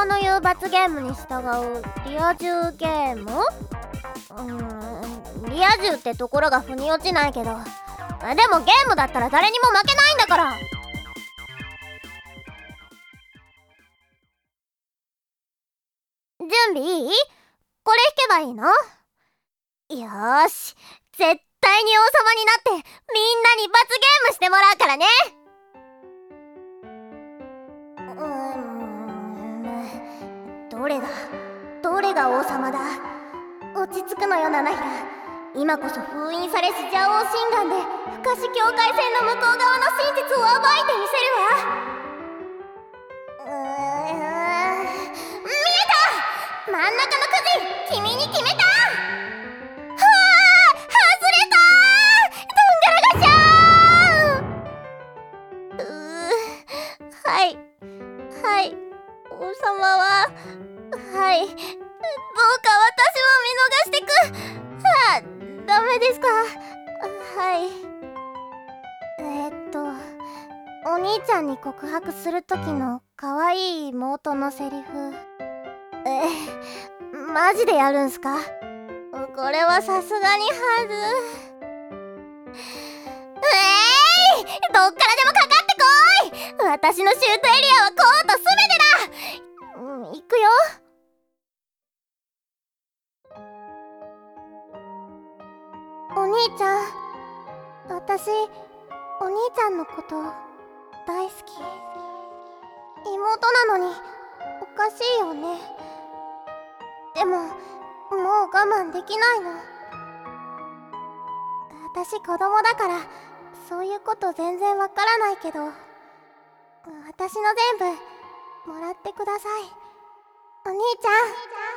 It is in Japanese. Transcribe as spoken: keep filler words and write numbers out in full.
様の言う罰ゲームに従うリア充ゲーム？うーん、リア充ってところが腑に落ちないけど、でもゲームだったら誰にも負けないんだから。準備いい？これ引けばいいの？よーし、絶対に王様になってみんなに罰ゲームしてもらうからね。うーん、どれだどれが王様だ。落ち着くのよ七平。今こそ封印されし邪王心眼で不可視境界線の向こう側の真実を暴いてみせるわ。うーん、見えた！真ん中のくじ、君に決めた！はあ、外れたー！どんがらがしゃー！うー、はいはい王様は、はい、どうか私を見逃してく。はあ、ダメですか？はい。えー、っとお兄ちゃんに告白する時の可愛い妹のセリフ、え、マジでやるんすか？これはさすがにはず。えーい、どっからでもかかってこい！私のシュートエリアはコートすべてだ！うん、行くよ。お兄ちゃん、私お兄ちゃんのこと大好き。妹なのにおかしいよね。でももう我慢できないの。私子供だからそういうこと全然わからないけど、私の全部もらってください。お兄ちゃん。